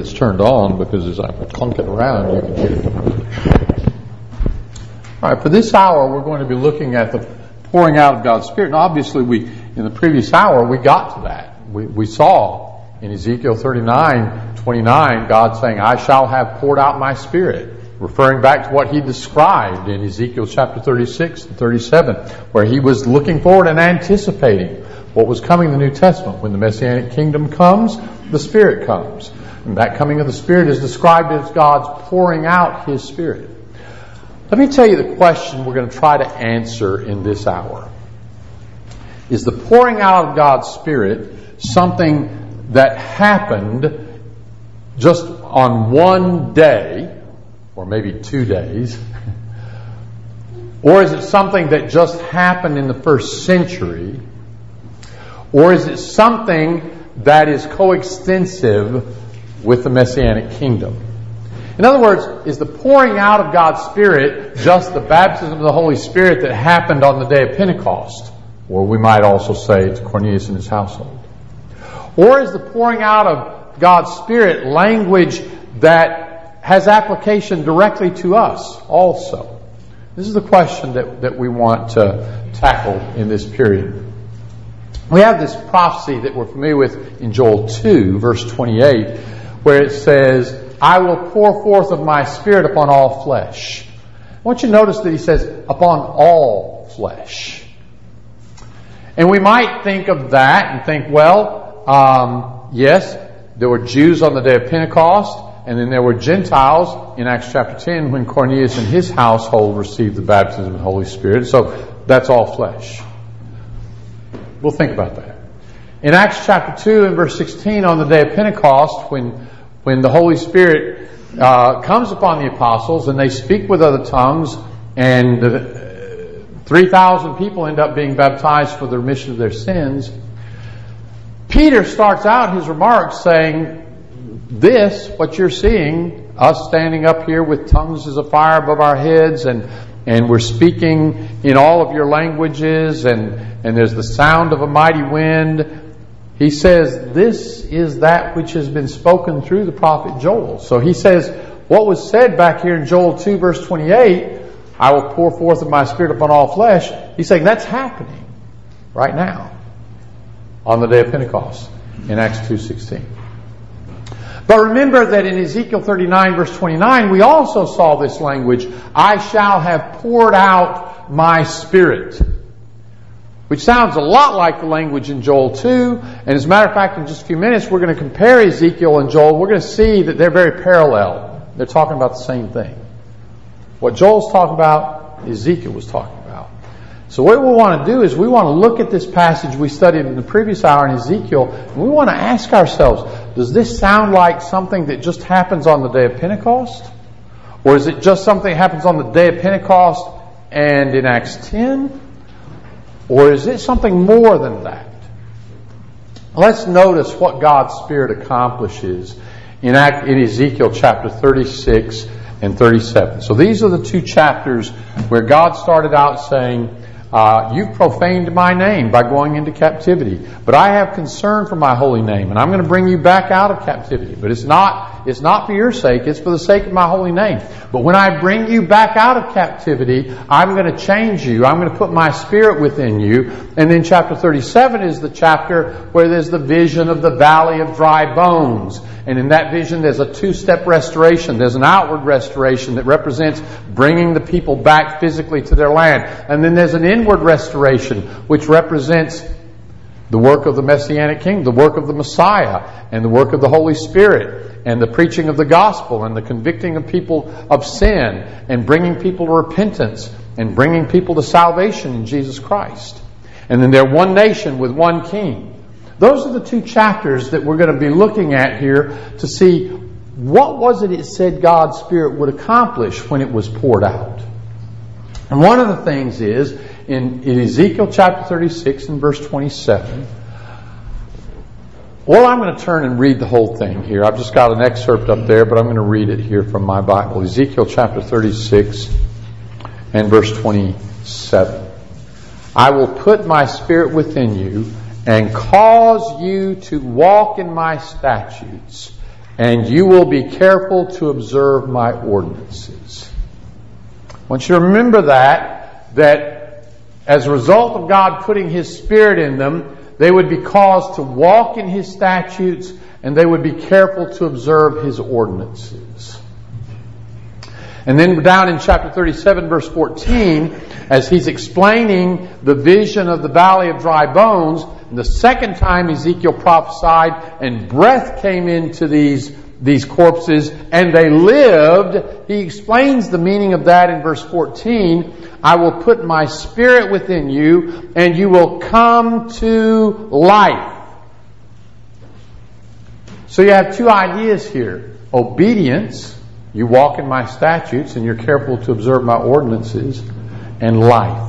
it's turned on, because as I clunk it around, you can hear it. All right, for this hour, we're going to be looking at the pouring out of God's Spirit. And obviously, in the previous hour, we got to that. We saw in Ezekiel 39:29, God saying, I shall have poured out my Spirit, referring back to what he described in Ezekiel chapter 36 and 37, where he was looking forward and anticipating what was coming in the New Testament. When the Messianic kingdom comes, the Spirit comes. And that coming of the Spirit is described as God's pouring out His Spirit. Let me tell you the question we're going to try to answer in this hour. Is the pouring out of God's Spirit something that happened just on one day, or maybe 2 days? Or is it something that just happened in the first century? Or is it something that is coextensive with the Messianic kingdom? In other words, is the pouring out of God's Spirit just the baptism of the Holy Spirit that happened on the day of Pentecost? Or we might also say to Cornelius and his household. Or is the pouring out of God's Spirit language that has application directly to us also? This is the question that we want to tackle in this period. We have this prophecy that we're familiar with in Joel 2, verse 28, where it says, I will pour forth of my Spirit upon all flesh. I want you to notice that he says, upon all flesh. And we might think of that and think, well, yes, there were Jews on the day of Pentecost, and then there were Gentiles in Acts chapter 10 when Cornelius and his household received the baptism of the Holy Spirit. So that's all flesh. We'll think about that. In Acts chapter 2 and verse 16, on the day of Pentecost, when the Holy Spirit comes upon the apostles and they speak with other tongues, and 3,000 people end up being baptized for the remission of their sins, Peter starts out his remarks saying, this, what you're seeing, us standing up here with tongues as a fire above our heads, and we're speaking in all of your languages, and there's the sound of a mighty wind. He says, this is that which has been spoken through the prophet Joel. So he says, what was said back here in Joel 2 verse 28, I will pour forth of my Spirit upon all flesh. He's saying that's happening right now on the day of Pentecost in Acts 2:16. But remember that in Ezekiel 39 verse 29, we also saw this language, I shall have poured out my Spirit, which sounds a lot like the language in Joel 2. And as a matter of fact, in just a few minutes, we're going to compare Ezekiel and Joel. We're going to see that they're very parallel. They're talking about the same thing. What Joel's talking about, Ezekiel was talking about. So what we want to do is we want to look at this passage we studied in the previous hour in Ezekiel, and we want to ask ourselves, does this sound like something that just happens on the day of Pentecost? Or is it just something that happens on the day of Pentecost and in Acts 10? Or is it something more than that? Let's notice what God's Spirit accomplishes in Ezekiel chapter 36 and 37. So these are the two chapters where God started out saying, you've profaned my name by going into captivity, but I have concern for my holy name, and I'm going to bring you back out of captivity. But it's not for your sake, it's for the sake of my holy name. But when I bring you back out of captivity, I'm going to change you. I'm going to put my Spirit within you. And then chapter 37 is the chapter where there's the vision of the valley of dry bones. And in that vision, there's a two-step restoration. There's an outward restoration that represents bringing the people back physically to their land. And then there's an inward restoration, which represents the work of the Messianic King, the work of the Messiah, and the work of the Holy Spirit, and the preaching of the gospel, and the convicting of people of sin, and bringing people to repentance, and bringing people to salvation in Jesus Christ. And then they're one nation with one king. Those are the two chapters that we're going to be looking at here to see what was it said God's Spirit would accomplish when it was poured out. And one of the things is, in Ezekiel chapter 36 and verse 27, well, I'm going to turn and read the whole thing here. I've just got an excerpt up there, but I'm going to read it here from my Bible. Ezekiel chapter 36 and verse 27. I will put my Spirit within you and cause you to walk in my statutes and you will be careful to observe my ordinances. I want you to remember that as a result of God putting His Spirit in them, they would be caused to walk in His statutes, and they would be careful to observe His ordinances. And then down in chapter 37, verse 14, as he's explaining the vision of the valley of dry bones, the second time Ezekiel prophesied and breath came into these corpses and they lived, he explains the meaning of that in verse 14. I will put my Spirit within you and you will come to life. So you have two ideas here. Obedience, you walk in my statutes and you're careful to observe my ordinances, and life.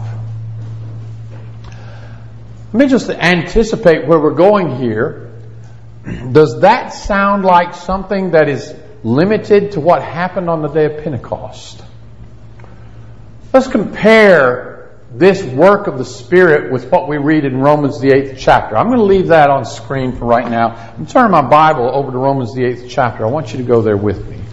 Let me just anticipate where we're going here. Does that sound like something that is limited to what happened on the day of Pentecost? Let's compare this work of the Spirit with what we read in Romans the 8th chapter. I'm going to leave that on screen for right now. I'm turning my Bible over to Romans the 8th chapter. I want you to go there with me.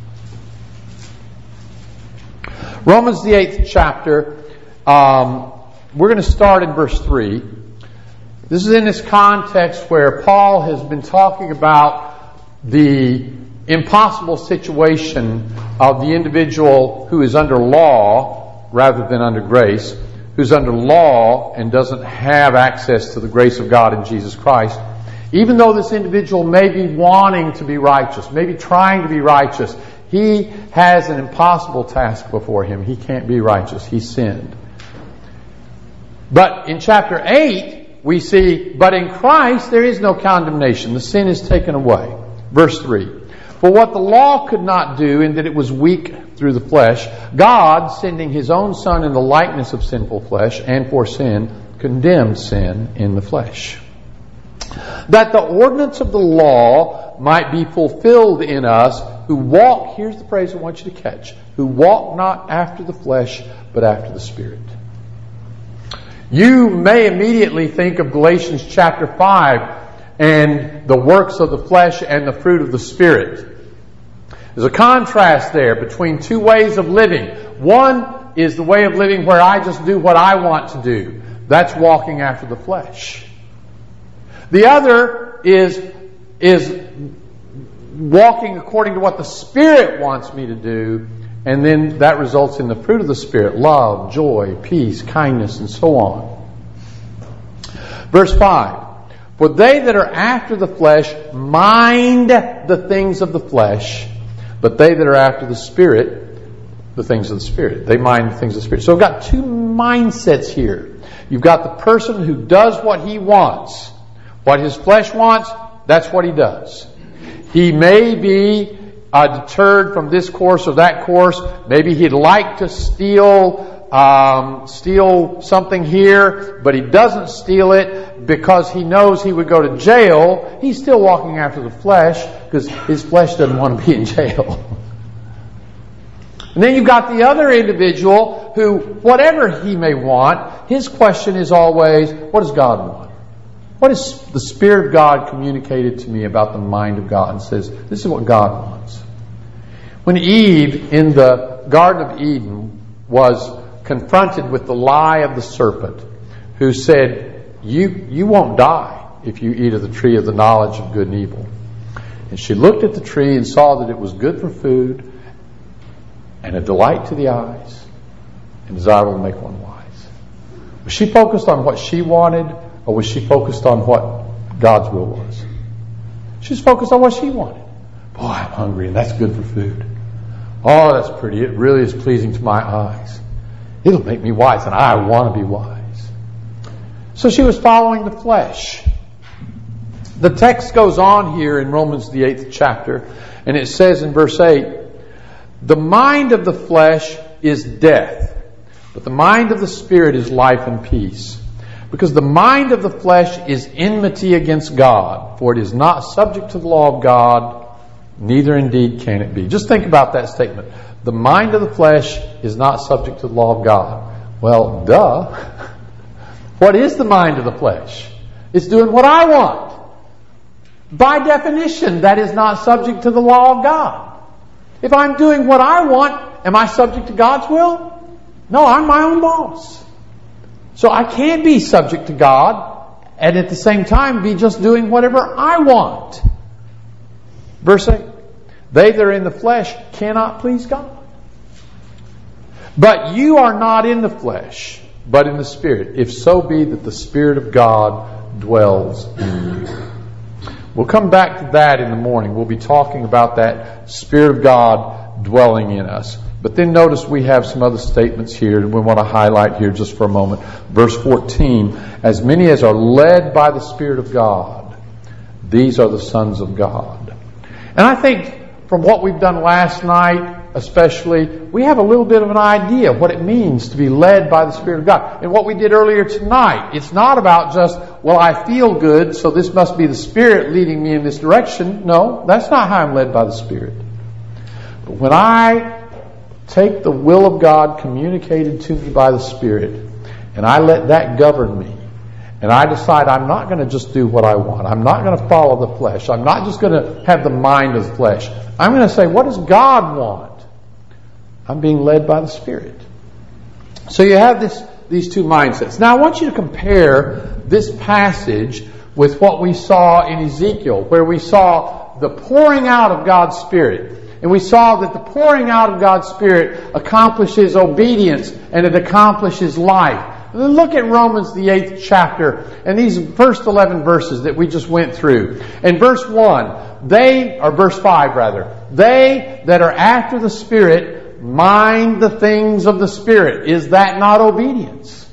Romans the 8th chapter, we're going to start in verse 3. This is in this context where Paul has been talking about the impossible situation of the individual who is under law rather than under grace, who's under law and doesn't have access to the grace of God in Jesus Christ. Even though this individual may be wanting to be righteous, maybe trying to be righteous, he has an impossible task before him. He can't be righteous. He sinned. But in chapter 8, we see, but in Christ there is no condemnation. The sin is taken away. Verse 3. For what the law could not do, in that it was weak through the flesh, God, sending His own Son in the likeness of sinful flesh, and for sin, condemned sin in the flesh. That the ordinance of the law might be fulfilled in us, who walk, here's the phrase I want you to catch, who walk not after the flesh, but after the Spirit. You may immediately think of Galatians chapter 5 and the works of the flesh and the fruit of the Spirit. There's a contrast there between two ways of living. One is the way of living where I just do what I want to do. That's walking after the flesh. The other is walking according to what the Spirit wants me to do, and then that results in the fruit of the Spirit: love, joy, peace, kindness, and so on. Verse 5. For they that are after the flesh mind the things of the flesh, but they that are after the Spirit, the things of the Spirit. They mind the things of the Spirit. So we've got two mindsets here. You've got the person who does what he wants. What his flesh wants, that's what he does. He may be deterred from this course or that course. Maybe he'd like to steal something here, but he doesn't steal it because he knows he would go to jail. He's still walking after the flesh because his flesh doesn't want to be in jail. And then you've got the other individual who, whatever he may want, his question is always, what does God want? What has the Spirit of God communicated to me about the mind of God? And says, this is what God wants. When Eve in the Garden of Eden was confronted with the lie of the serpent, who said, you won't die if you eat of the tree of the knowledge of good and evil. And she looked at the tree and saw that it was good for food and a delight to the eyes and desirable to make one wise. Was she focused on what she wanted, or was she focused on what God's will was? She was focused on what she wanted. Boy, I'm hungry and that's good for food. Oh, that's pretty. It really is pleasing to my eyes. It'll make me wise, and I want to be wise. So she was following the flesh. The text goes on here in Romans the 8th chapter, and it says in verse 8, the mind of the flesh is death, but the mind of the Spirit is life and peace. Because the mind of the flesh is enmity against God, for it is not subject to the law of God, neither indeed can it be. Just think about that statement. The mind of the flesh is not subject to the law of God. Well, duh. What is the mind of the flesh? It's doing what I want. By definition, that is not subject to the law of God. If I'm doing what I want, am I subject to God's will? No, I'm my own boss. So I can't be subject to God and at the same time be just doing whatever I want. Verse 8. They that are in the flesh cannot please God. But you are not in the flesh, but in the Spirit, if so be that the Spirit of God dwells in you. We'll come back to that in the morning. We'll be talking about that Spirit of God dwelling in us. But then notice we have some other statements here that we want to highlight here just for a moment. Verse 14, as many as are led by the Spirit of God, these are the sons of God. And I think from what we've done last night, especially, we have a little bit of an idea of what it means to be led by the Spirit of God. And what we did earlier tonight, it's not about just, well, I feel good, so this must be the Spirit leading me in this direction. No, that's not how I'm led by the Spirit. But when I take the will of God communicated to me by the Spirit, and I let that govern me, and I decide I'm not going to just do what I want. I'm not going to follow the flesh. I'm not just going to have the mind of the flesh. I'm going to say, what does God want? I'm being led by the Spirit. So you have these two mindsets. Now I want you to compare this passage with what we saw in Ezekiel, where we saw the pouring out of God's Spirit. And we saw that the pouring out of God's Spirit accomplishes obedience and it accomplishes life. And then look at Romans, the 8th chapter, and these first 11 verses that we just went through. In verse 1, verse 5 rather, they that are after the Spirit mind the things of the Spirit. Is that not obedience?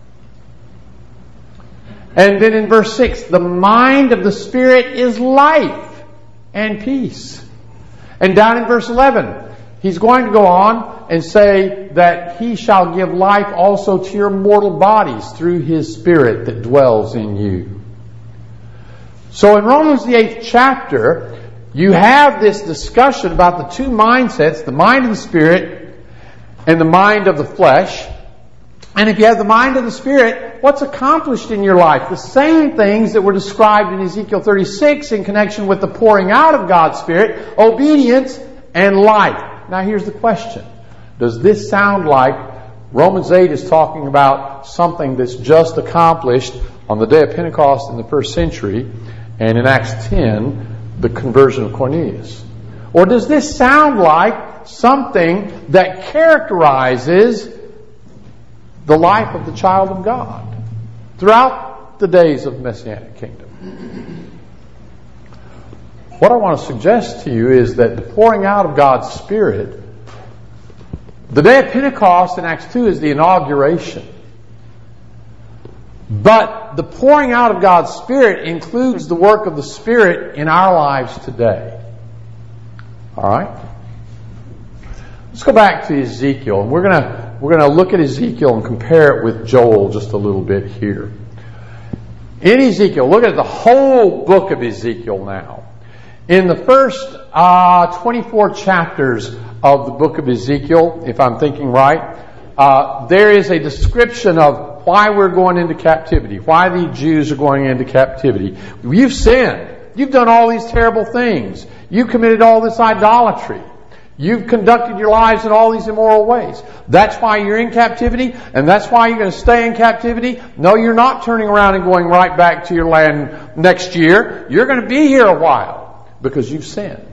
And then in verse 6, the mind of the Spirit is life and peace. And down in verse 11, he's going to go on and say that he shall give life also to your mortal bodies through his Spirit that dwells in you. So in Romans the 8th chapter, you have this discussion about the two mindsets, the mind of the Spirit and the mind of the flesh. And if you have the mind of the Spirit, what's accomplished in your life? The same things that were described in Ezekiel 36 in connection with the pouring out of God's Spirit, obedience and life. Now here's the question. Does this sound like Romans 8 is talking about something that's just accomplished on the day of Pentecost in the first century, and in Acts 10, the conversion of Cornelius? Or does this sound like something that characterizes the life of the child of God throughout the days of the Messianic kingdom? What I want to suggest to you is that the pouring out of God's Spirit, the day of Pentecost in Acts 2 is the inauguration. But the pouring out of God's Spirit includes the work of the Spirit in our lives today. All right? Let's go back to Ezekiel. And we're going to look at Ezekiel and compare it with Joel just a little bit here. In Ezekiel, look at the whole book of Ezekiel now. In the first 24 chapters of the book of Ezekiel, if I'm thinking right, there is a description of why we're going into captivity, why the Jews are going into captivity. You've sinned. You've done all these terrible things. You've committed all this idolatry. You've conducted your lives in all these immoral ways. That's why you're in captivity, and that's why you're going to stay in captivity. No, you're not turning around and going right back to your land next year. You're going to be here a while because you've sinned.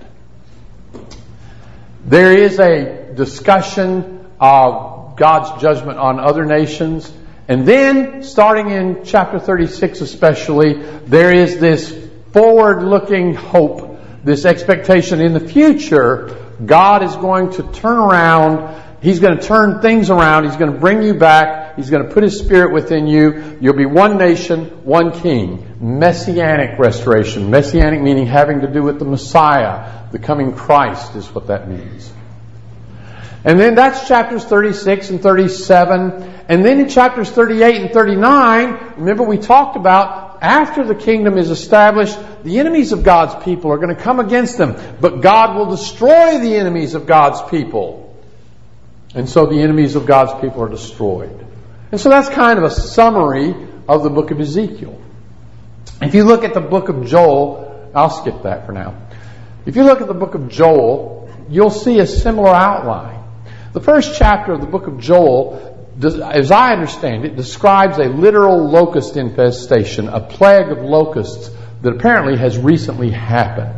There is a discussion of God's judgment on other nations. And then, starting in chapter 36 especially, there is this forward-looking hope, this expectation in the future. God is going to turn around. He's going to turn things around. He's going to bring you back. He's going to put His Spirit within you. You'll be one nation, one king. Messianic restoration. Messianic meaning having to do with the Messiah. The coming Christ is what that means. And then that's chapters 36 and 37. And then in chapters 38 and 39, remember we talked about after the kingdom is established, the enemies of God's people are going to come against them. But God will destroy the enemies of God's people. And so the enemies of God's people are destroyed. And so that's kind of a summary of the book of Ezekiel. If you look at the book of Joel, I'll skip that for now. If you look at the book of Joel, you'll see a similar outline. The first chapter of the book of Joel, as I understand it, describes a literal locust infestation, a plague of locusts that apparently has recently happened.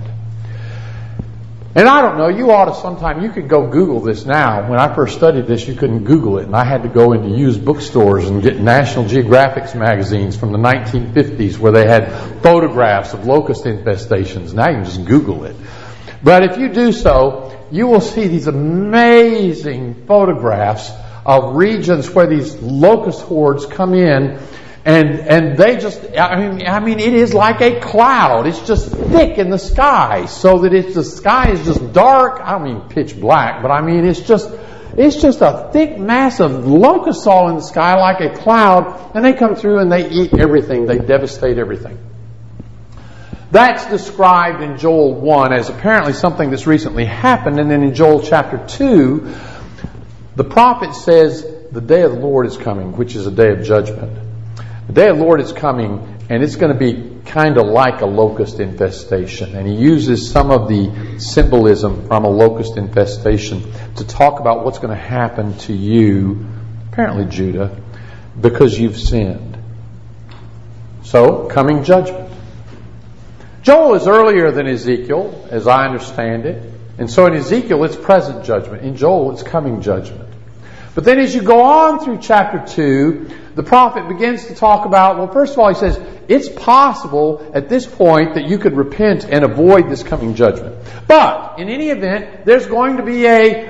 And I don't know, you could go Google this now. When I first studied this, you couldn't Google it, and I had to go into used bookstores and get National Geographic magazines from the 1950s where they had photographs of locust infestations. Now you can just Google it. But if you do so, you will see these amazing photographs of regions where these locust hordes come in. And they just, I mean, it is like a cloud. It's just thick in the sky, so that the sky is just dark. I don't mean pitch black, but I mean it's just a thick mass of locusts all in the sky like a cloud, and they come through and they eat everything. They devastate everything. That's described in Joel 1 as apparently something that's recently happened, and then in Joel chapter 2, the prophet says the day of the Lord is coming, which is a day of judgment. The day of the Lord is coming, and it's going to be kind of like a locust infestation. And he uses some of the symbolism from a locust infestation to talk about what's going to happen to you, apparently Judah, because you've sinned. So, coming judgment. Joel is earlier than Ezekiel, as I understand it. And so in Ezekiel, it's present judgment. In Joel, it's coming judgment. But then as you go on through chapter 2, the prophet begins to talk about, well, first of all, he says, it's possible at this point that you could repent and avoid this coming judgment. But, in any event, there's going to be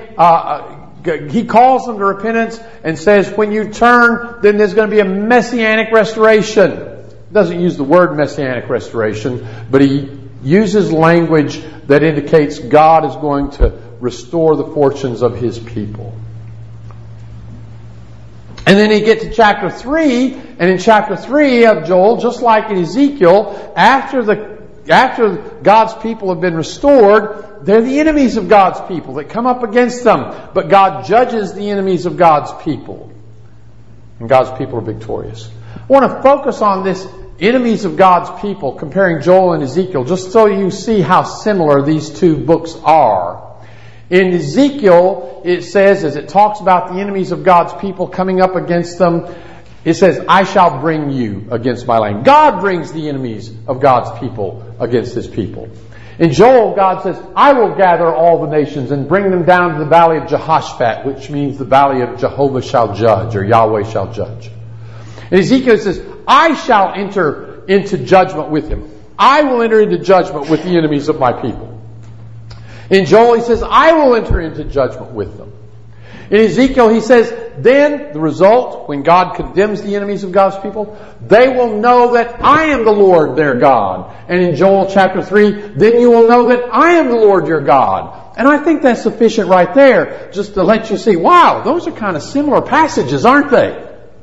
he calls them to repentance and says, when you turn, then there's going to be a messianic restoration. He doesn't use the word messianic restoration, but he uses language that indicates God is going to restore the fortunes of His people. And then you get to chapter 3, and in chapter 3 of Joel, just like in Ezekiel, after God's people have been restored, they're the enemies of God's people that come up against them. But God judges the enemies of God's people. And God's people are victorious. I want to focus on this enemies of God's people, comparing Joel and Ezekiel, just so you see how similar these two books are. In Ezekiel, it says, as it talks about the enemies of God's people coming up against them, it says, I shall bring you against my land. God brings the enemies of God's people against His people. In Joel, God says, I will gather all the nations and bring them down to the valley of Jehoshaphat, which means the valley of Jehovah shall judge, or Yahweh shall judge. In Ezekiel, it says, I shall enter into judgment with him. I will enter into judgment with the enemies of my people. In Joel, he says, I will enter into judgment with them. In Ezekiel, he says, then the result, when God condemns the enemies of God's people, they will know that I am the Lord their God. And in Joel chapter 3, then you will know that I am the Lord your God. And I think that's sufficient right there, just to let you see, wow, those are kind of similar passages, aren't they?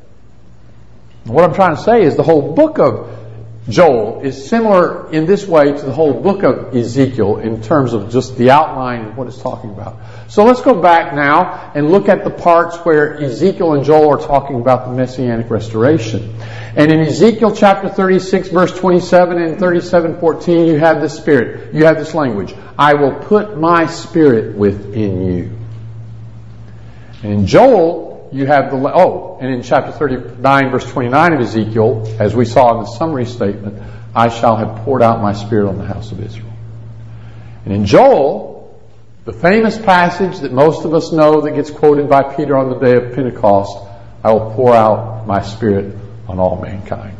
What I'm trying to say is the whole book of Joel is similar in this way to the whole book of Ezekiel in terms of just the outline of what it's talking about. So let's go back now and look at the parts where Ezekiel and Joel are talking about the Messianic restoration. And in Ezekiel chapter 36, verse 27 and 37:14, you have this spirit. You have this language. I will put my spirit within you. And in Joel, you have and in chapter 39, verse 29 of Ezekiel, as we saw in the summary statement, I shall have poured out my spirit on the house of Israel. And in Joel, the famous passage that most of us know that gets quoted by Peter on the day of Pentecost, I will pour out my spirit on all mankind.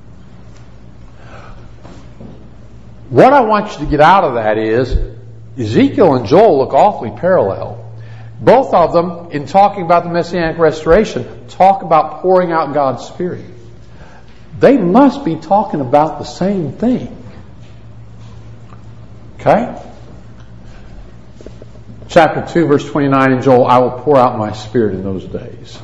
What I want you to get out of that is, Ezekiel and Joel look awfully parallel. Both of them, in talking about the Messianic restoration, talk about pouring out God's Spirit. They must be talking about the same thing. Okay? Chapter 2, verse 29 in Joel, I will pour out my Spirit in those days.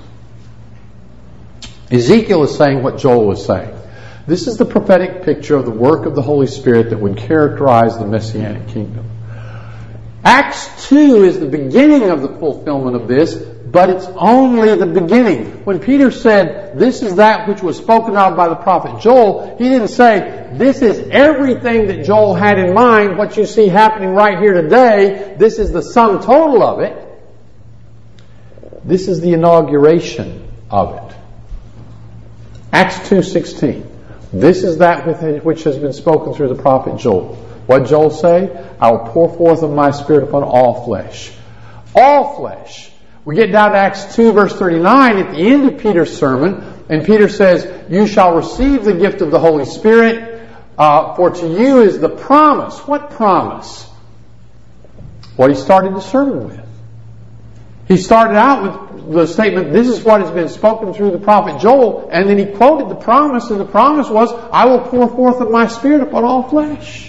Ezekiel is saying what Joel was saying. This is the prophetic picture of the work of the Holy Spirit that would characterize the Messianic kingdom. Acts 2 is the beginning of the fulfillment of this, but it's only the beginning. When Peter said, this is that which was spoken of by the prophet Joel, he didn't say, this is everything that Joel had in mind, what you see happening right here today. This is the sum total of it. This is the inauguration of it. Acts 2:16. This is that which has been spoken through the prophet Joel. What did Joel say? I will pour forth of my Spirit upon all flesh. All flesh. We get down to Acts 2 verse 39 at the end of Peter's sermon, and Peter says, you shall receive the gift of the Holy Spirit, for to you is the promise. What promise? What he started the sermon with. He started out with the statement, this is what has been spoken through the prophet Joel, and then he quoted the promise, and the promise was, I will pour forth of my Spirit upon all flesh.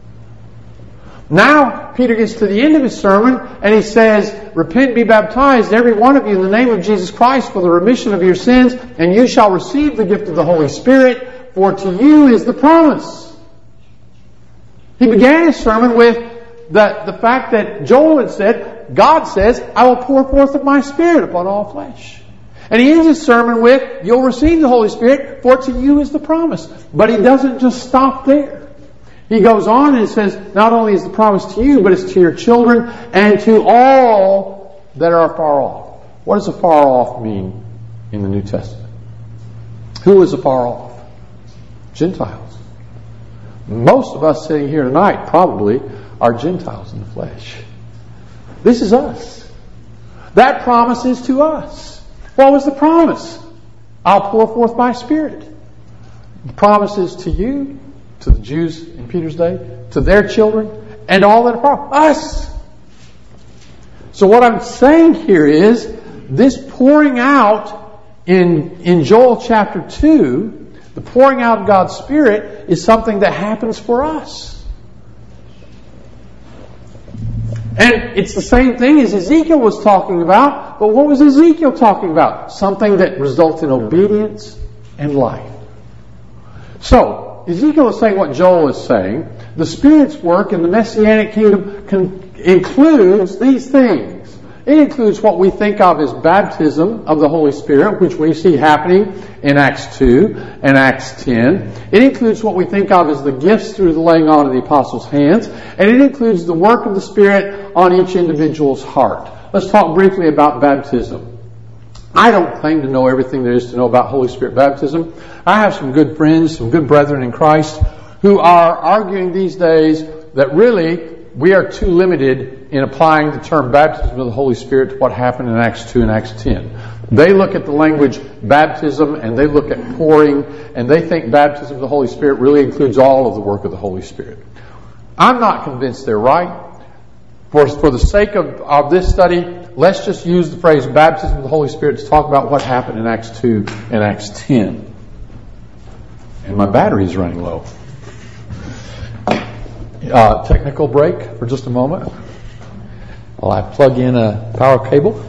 Now, Peter gets to the end of his sermon, and he says, repent, be baptized, every one of you, in the name of Jesus Christ for the remission of your sins, and you shall receive the gift of the Holy Spirit, for to you is the promise. He began his sermon with the fact that Joel had said, God says, I will pour forth of my Spirit upon all flesh. And he ends his sermon with, you'll receive the Holy Spirit, for to you is the promise. But he doesn't just stop there. He goes on and says, not only is the promise to you, but it's to your children and to all that are far off. What does afar off mean in the New Testament? Who is afar off? Gentiles. Most of us sitting here tonight probably are Gentiles in the flesh. This is us. That promise is to us. What was the promise? I'll pour forth my Spirit. The promise is to you, to the Jews in Peter's day, to their children, and all that are far off. Us! So what I'm saying here is, this pouring out in Joel chapter 2, the pouring out of God's Spirit is something that happens for us. And it's the same thing as Ezekiel was talking about, but what was Ezekiel talking about? Something that results in obedience and life. So, Ezekiel is saying what Joel is saying. The Spirit's work in the Messianic kingdom includes these things. It includes what we think of as baptism of the Holy Spirit, which we see happening in Acts 2 and Acts 10. It includes what we think of as the gifts through the laying on of the apostles' hands. And it includes the work of the Spirit on each individual's heart. Let's talk briefly about baptism. I don't claim to know everything there is to know about Holy Spirit baptism. I have some good friends, some good brethren in Christ, who are arguing these days that really we are too limited in applying the term baptism of the Holy Spirit to what happened in Acts 2 and Acts 10. They look at the language baptism and they look at pouring, and they think baptism of the Holy Spirit really includes all of the work of the Holy Spirit. I'm not convinced they're right. For the sake of this study, let's just use the phrase baptism of the Holy Spirit to talk about what happened in Acts 2 and Acts 10. And my battery's running low. Technical break for just a moment while I plug in a power cable.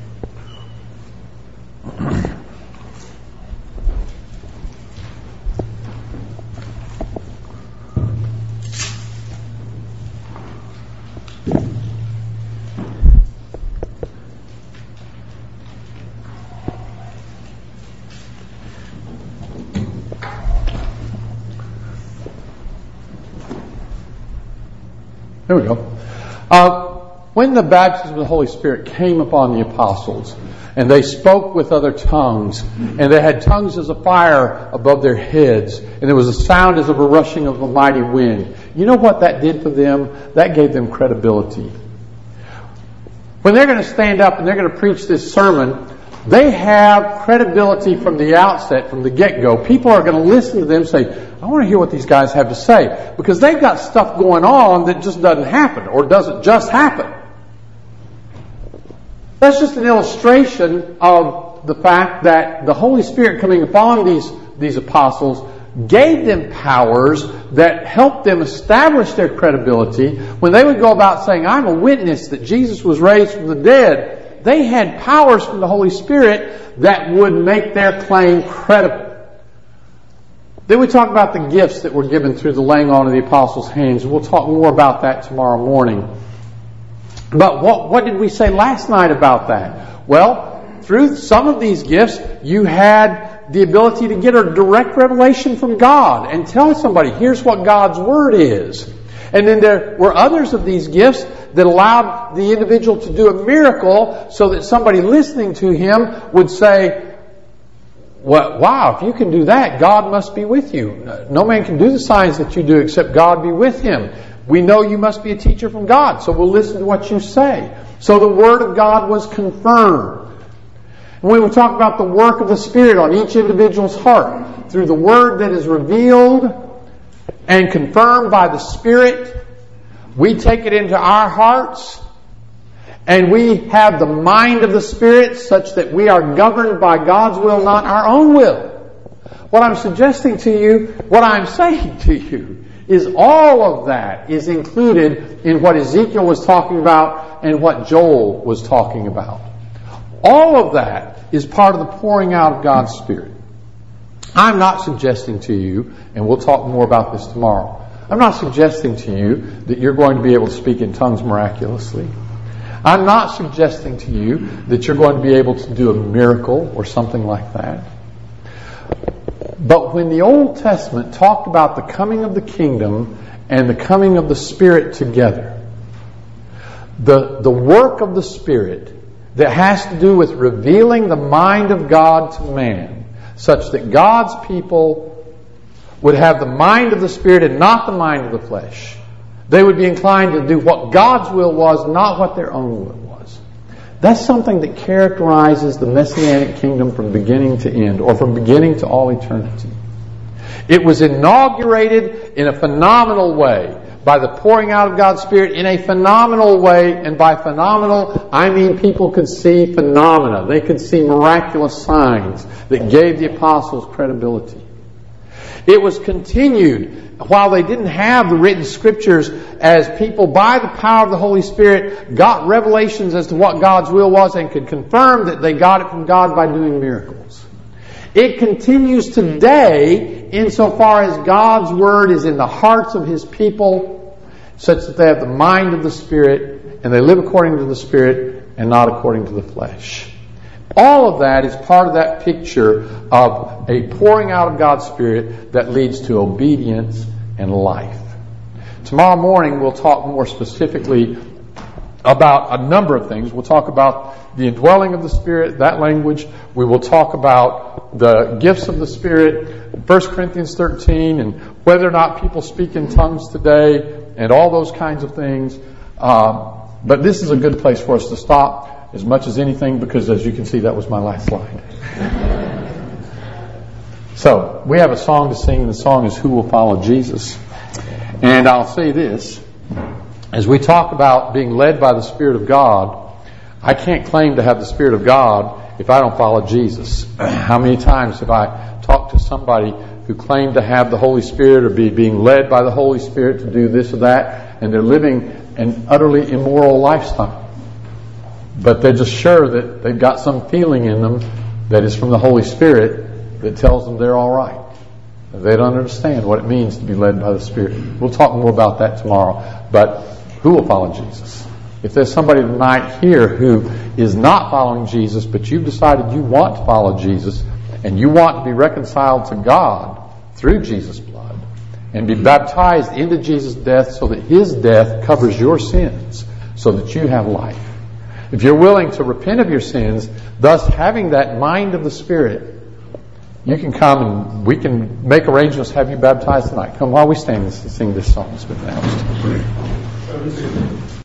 There we go. When the baptism of the Holy Spirit came upon the apostles, and they spoke with other tongues, and they had tongues as a fire above their heads, and there was a sound as of a rushing of a mighty wind. You know what that did for them? That gave them credibility. When they're going to stand up and they're going to preach this sermon, they have credibility from the outset, from the get-go. People are going to listen to them and say, I want to hear what these guys have to say. Because they've got stuff going on that just doesn't happen, or doesn't just happen. That's just an illustration of the fact that the Holy Spirit coming upon these apostles gave them powers that helped them establish their credibility. When they would go about saying, I'm a witness that Jesus was raised from the dead, they had powers from the Holy Spirit that would make their claim credible. Then we talk about the gifts that were given through the laying on of the apostles' hands. We'll talk more about that tomorrow morning. But what did we say last night about that? Well, through some of these gifts, you had the ability to get a direct revelation from God and tell somebody, here's what God's Word is. And then there were others of these gifts that allowed the individual to do a miracle so that somebody listening to him would say, well, wow, if you can do that, God must be with you. No man can do the signs that you do except God be with him. We know you must be a teacher from God, so we'll listen to what you say. So the Word of God was confirmed. When we talk about the work of the Spirit on each individual's heart, through the Word that is revealed and confirmed by the Spirit, we take it into our hearts and we have the mind of the Spirit such that we are governed by God's will, not our own will. What I'm suggesting to you, what I'm saying to you, is all of that is included in what Ezekiel was talking about and what Joel was talking about. All of that is part of the pouring out of God's Spirit. I'm not suggesting to you, and we'll talk more about this tomorrow, I'm not suggesting to you that you're going to be able to speak in tongues miraculously. I'm not suggesting to you that you're going to be able to do a miracle or something like that. But when the Old Testament talked about the coming of the kingdom and the coming of the Spirit together, the work of the Spirit that has to do with revealing the mind of God to man, such that God's people would have the mind of the Spirit and not the mind of the flesh. They would be inclined to do what God's will was, not what their own will was. That's something that characterizes the Messianic kingdom from beginning to end, or from beginning to all eternity. It was inaugurated in a phenomenal way by the pouring out of God's Spirit in a phenomenal way, and by phenomenal, I mean people could see phenomena. They could see miraculous signs that gave the apostles credibility. It was continued while they didn't have the written scriptures, as people by the power of the Holy Spirit got revelations as to what God's will was and could confirm that they got it from God by doing miracles. It continues today insofar as God's Word is in the hearts of His people, such that they have the mind of the Spirit and they live according to the Spirit and not according to the flesh. All of that is part of that picture of a pouring out of God's Spirit that leads to obedience and life. Tomorrow morning we'll talk more specifically about a number of things. We'll talk about the indwelling of the Spirit, that language. We will talk about the gifts of the Spirit, 1 Corinthians 13, and whether or not people speak in tongues today, and all those kinds of things. But this is a good place for us to stop as much as anything, because as you can see, that was my last slide. So, we have a song to sing, and the song is Who Will Follow Jesus? And I'll say this, as we talk about being led by the Spirit of God, I can't claim to have the Spirit of God if I don't follow Jesus. How many times have I talked to somebody who claimed to have the Holy Spirit or being led by the Holy Spirit to do this or that, and they're living an utterly immoral lifestyle? But they're just sure that they've got some feeling in them that is from the Holy Spirit that tells them they're all right. They don't understand what it means to be led by the Spirit. We'll talk more about that tomorrow. But who will follow Jesus? If there's somebody tonight here who is not following Jesus, but you've decided you want to follow Jesus, and you want to be reconciled to God through Jesus' blood, and be baptized into Jesus' death so that His death covers your sins, so that you have life. If you're willing to repent of your sins, thus having that mind of the Spirit, you can come and we can make arrangements to have you baptized tonight. Come while we stand and sing this song that's been announced.